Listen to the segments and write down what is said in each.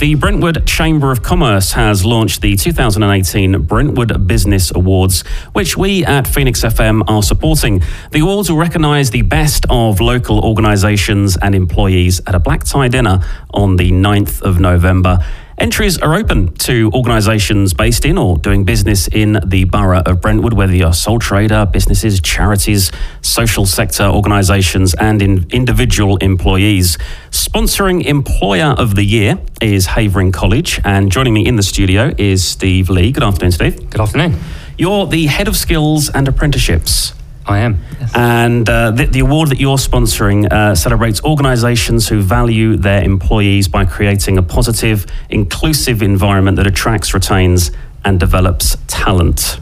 The Brentwood Chamber of Commerce has launched the 2018 Brentwood Business Awards, which we at Phoenix FM are supporting. The awards will recognise the best of local organisations and employees at a black tie dinner on the 9th of November. Entries are open to organisations based in or doing business in the borough of Brentwood, whether you're a sole trader, businesses, charities, social sector organisations and individual employees. Sponsoring Employer of the Year is Havering College, and joining me in the studio is Steve Lee. Good afternoon, Steve. Good afternoon. You're the Head of Skills and Apprenticeships. I am, yes. And the award that you're sponsoring celebrates organisations who value their employees by creating a positive, inclusive environment that attracts, retains and develops talent.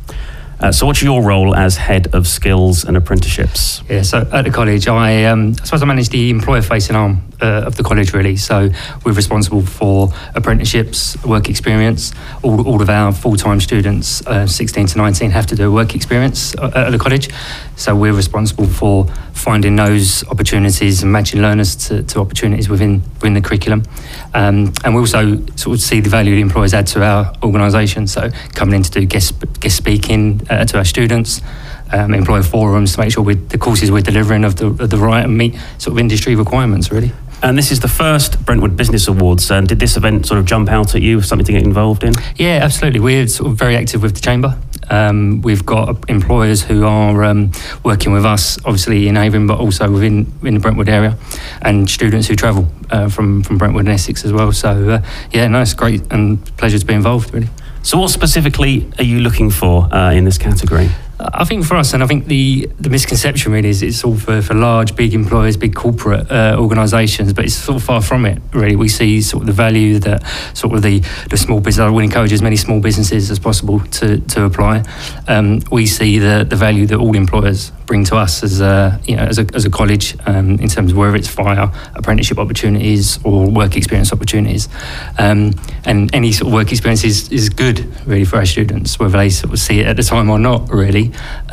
So what's your role as Head of Skills and Apprenticeships? Yeah, so at the college, I suppose I manage the employer-facing arm of the college, really. So we're responsible for apprenticeships, work experience. All of our full-time students, 16 to 19, have to do a work experience at the college. So we're responsible for finding those opportunities and matching learners to opportunities within the curriculum. And we also sort of see the value the employers add to our organisation. So coming in to do guest speaking to our students, employer forums to make sure the courses we're delivering of the right and meet sort of industry requirements, really. And this is the first Brentwood Business Awards. And did this event sort of jump out at you, something to get involved in? Yeah, absolutely. We're sort of very active with the Chamber. We've got employers who are working with us, obviously in Havering, but also in the Brentwood area, and students who travel from Brentwood and Essex as well. So, it's great and pleasure to be involved, really. So what specifically are you looking for in this category? I think for us, and I think the misconception really is it's all for large, big employers, big corporate organisations, but it's sort of far from it, really. We see sort of the value that sort of the small business, I would encourage as many small businesses as possible to apply. We see the value that all employers bring to us as a college, in terms of whether it's via apprenticeship opportunities or work experience opportunities. And any sort of work experience is good, really, for our students, whether they sort of see it at the time or not, really.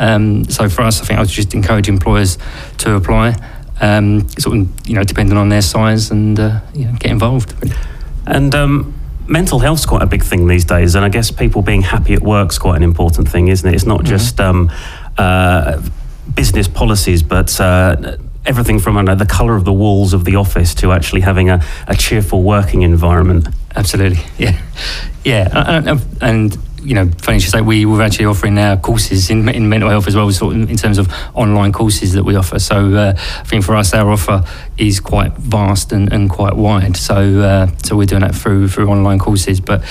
So for us, I think I would just encourage employers to apply, depending on their size, and get involved, really. And mental health's quite a big thing these days, and I guess people being happy at work's quite an important thing, isn't it? It's not just business policies, but everything from the colour of the walls of the office to actually having a cheerful working environment. Absolutely, yeah. And funny you should say, we're actually offering now courses in mental health as well, sort of in terms of online courses that we offer. So I think for us, our offer is quite vast and quite wide. So we're doing that through online courses. But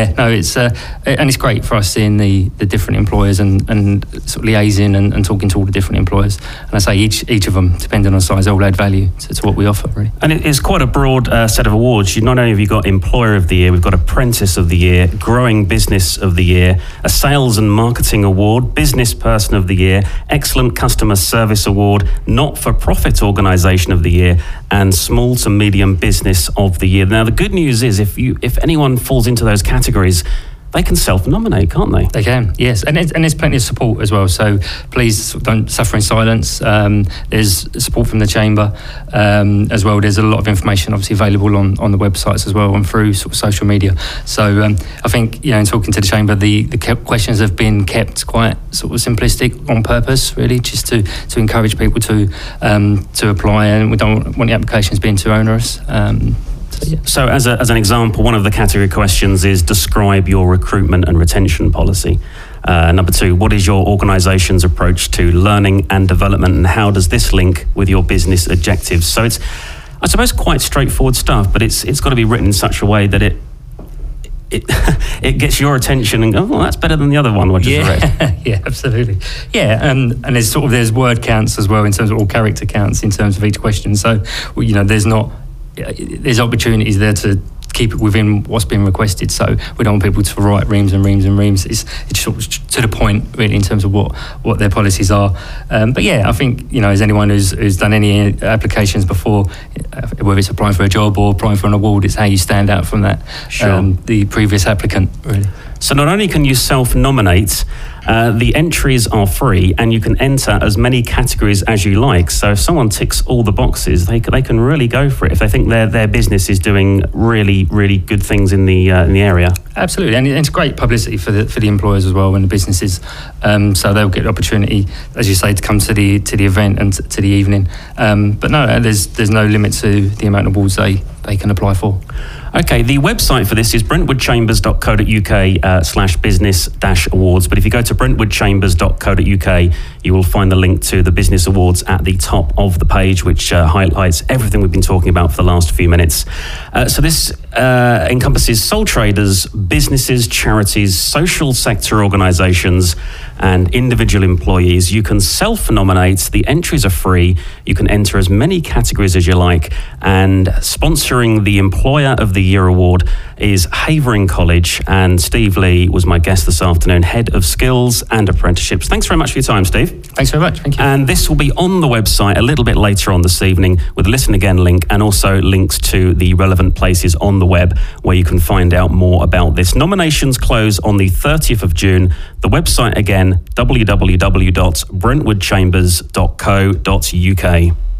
it's great for us seeing the different employers and sort of liaising and talking to all the different employers. And I say each of them, depending on size, all add value to what we offer, really. And it's quite a broad set of awards. Not only have you got Employer of the Year, we've got Apprentice of the Year, Growing Business of the Year, a Sales and Marketing Award, Business Person of the Year, Excellent Customer Service Award, Not-for-Profit Organisation of the Year, and Small to Medium Business of the Year. Now, the good news is if anyone falls into those categories, they can self-nominate, can't they? They can, yes. And there's plenty of support as well. So please don't suffer in silence. There's support from the Chamber as well. There's a lot of information obviously available on the websites as well and through sort of social media. So I think, in talking to the Chamber, the questions have been kept quite sort of simplistic on purpose, really, just to encourage people to apply, and we don't want the applications being too onerous. So as an example, one of the category questions is describe your recruitment and retention policy. Number 2, what is your organisation's approach to learning and development, and how does this link with your business objectives? So it's, I suppose, quite straightforward stuff, but it's got to be written in such a way that it gets your attention and go, that's better than the other one I just read. Yeah, absolutely. Yeah, and there's word counts as well in terms of, all character counts in terms of each question. So, there's opportunities there to keep it within what's been requested. So we don't want people to write reams and reams and reams. It's sort of to the point, really, in terms of what their policies are. But I think, as anyone who's done any applications before, whether it's applying for a job or applying for an award, it's how you stand out from that, the previous applicant, really. So not only can you self-nominate, the entries are free, and you can enter as many categories as you like. So if someone ticks all the boxes, they can really go for it if they think their business is doing really, really good things in the area. Absolutely, and it's great publicity for the employers as well, and the businesses. So they'll get the opportunity, as you say, to come to the event and to the evening. But no, there's no limit to the amount of awards they can apply for. Okay, the website for this is brentwoodchambers.co.uk/business-awards. But if you go to brentwoodchambers.co.uk, you will find the link to the Business Awards at the top of the page, which highlights everything we've been talking about for the last few minutes. So this encompasses sole traders, businesses, charities, social sector organisations, and individual employees. You can self-nominate. The entries are free. You can enter as many categories as you like. And sponsoring the Employer of the Year Award is Havering College. And Steve Lee was my guest this afternoon, Head of Skills and Apprenticeships. Thanks very much for your time, Steve. Thanks very much. Thank you. And this will be on the website a little bit later on this evening with a Listen Again link, and also links to the relevant places on the web where you can find out more about this. Nominations close on the 30th of June. The website again, www.brentwoodchambers.co.uk.